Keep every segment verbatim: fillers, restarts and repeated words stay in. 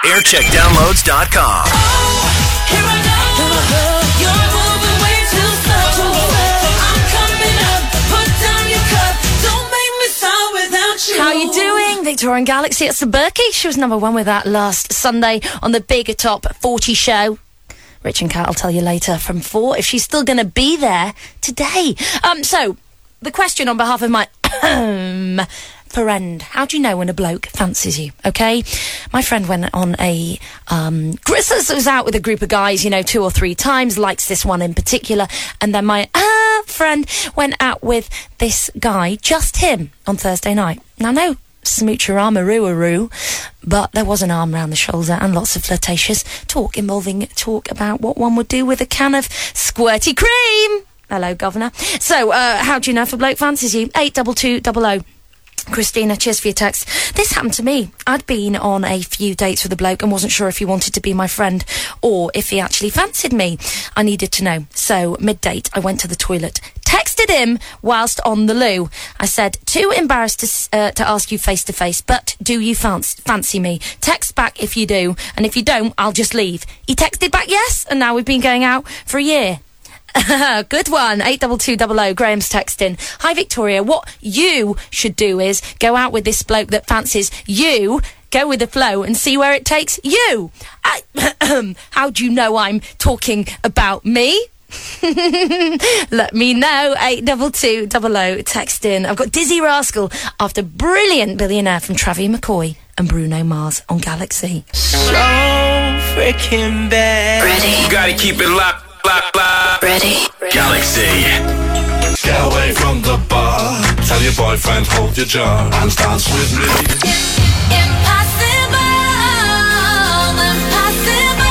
aircheck downloads dot com. Oh, here I go. Here I go. You're moving way too slow. I'm coming up. Put down your cup. Don't make me sour without you. How you doing? Victorian Galaxy. It's the Berkey. She was number one with that last Sunday on the Big Top forty show. Rich and Kat will tell you later from four if she's still going to be there today. Um, so, the question on behalf of my friend. How do you know when a bloke fancies you, okay? My friend went on a... Um, Christmas was out with a group of guys, you know, two or three times, likes this one in particular, and then my ah, friend went out with this guy, just him, on Thursday night. Now, no smoocherama-roo-a-roo, but there was an arm round the shoulder and lots of flirtatious talk involving talk about what one would do with a can of squirty cream. Hello, Governor. So, uh, how do you know if a bloke fancies you? eight two two double oh. Christina, cheers for your text. This happened to me. I'd been on a few dates with a bloke and wasn't sure if he wanted to be my friend or if he actually fancied me. I needed to know. So, mid-date, I went to the toilet, texted him whilst on the loo. I said, too embarrassed to, uh, to ask you face-to-face, but do you fancy, fancy me? Text back if you do, and if you don't, I'll just leave. He texted back yes, and now we've been going out for a year. Good one. eight two two double oh. Graham's texting. Hi, Victoria. What you should do is go out with this bloke that fancies you, go with the flow and see where it takes you. I, how do you know I'm talking about me? Let me know. eight two two double oh. Text in. I've got Dizzy Rascal after Brilliant Billionaire from Travie McCoy and Bruno Mars on Galaxy. So freaking bad. Ready? You gotta keep it locked. Lock, lock. Ready? Galaxy. Get away from the bar. Tell your boyfriend, hold your jaw and dance with me. Impossible, impossible,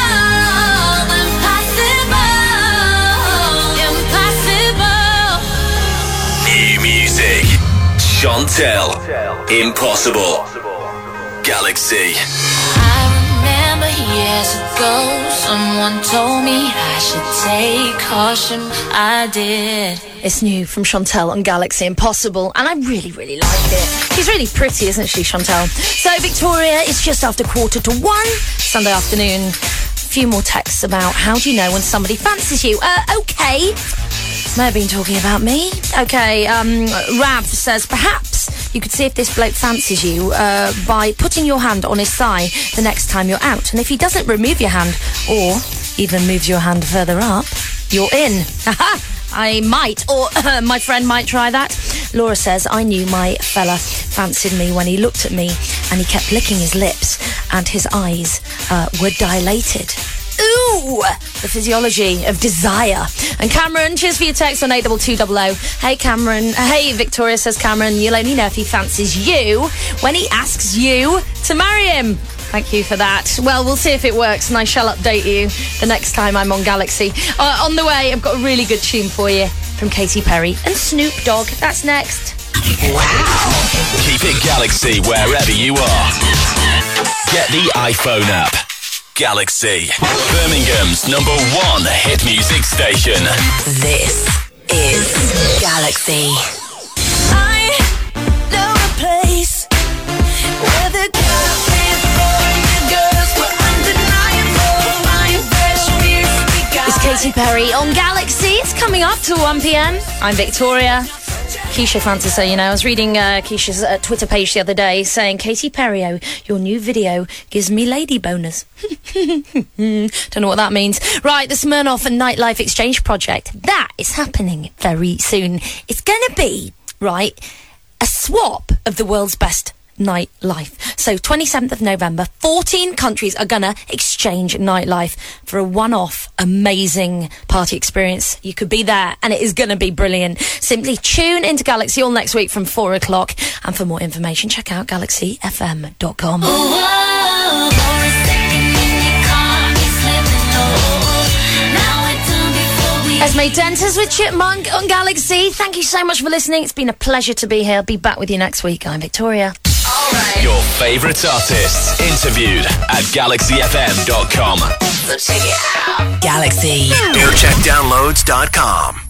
impossible, impossible. New music. Chantel. Impossible. Galaxy. I remember years ago, someone told me I should take caution. I did. It's new from Chantel on Galaxy, Impossible, and I really, really like it. She's really pretty, isn't she, Chantel? So, Victoria, it's just after quarter to one, Sunday afternoon. A few more texts about how do you know when somebody fancies you. Uh, okay. May have been talking about me. Okay, um, Rav says, perhaps you could see if this bloke fancies you uh, by putting your hand on his thigh the next time you're out. And if he doesn't remove your hand, or even moves your hand further up, you're in. Haha! I might, or uh, my friend might try that. Laura says, I knew my fella fancied me when he looked at me and he kept licking his lips and his eyes uh, were dilated. Ooh, the physiology of desire. And Cameron, cheers for your text on eight two two double oh. Hey, Cameron. Hey, Victoria, says Cameron. You'll only know if he fancies you when he asks you to marry him. Thank you for that. Well, we'll see if it works, and I shall update you the next time I'm on Galaxy. Uh, on the way, I've got a really good tune for you from Katy Perry and Snoop Dogg. That's next. Wow. Keep it Galaxy wherever you are. Get the iPhone app. Galaxy. Birmingham's number one hit music station. This is Galaxy. I know a place where the coffee boys and girls were undeniable. My fresh music. It's Katy Perry on Galaxy. It's coming up to one p.m. I'm Victoria. Keisha Fantasy, you know, I was reading uh, Keisha's uh, Twitter page the other day saying, Katy Perry, oh, your new video gives me lady boners. Don't know what that means. Right, the Smirnoff and Nightlife Exchange project. That is happening very soon. It's going to be, right, a swap of the world's best nightlife. So twenty-seventh of November, fourteen countries are gonna exchange nightlife for a one-off amazing party experience. You could be there and it is gonna be brilliant. Simply tune into Galaxy all next week from four o'clock, and for more information check out galaxy f m dot com. Esme Denters with Chipmunk on Galaxy. Thank you so much for listening. It's been a pleasure to be here. I'll be back with you next week. I'm Victoria. Right. Your favourite artists interviewed at galaxy f m dot com. So check it out. Galaxy. aircheck downloads dot com.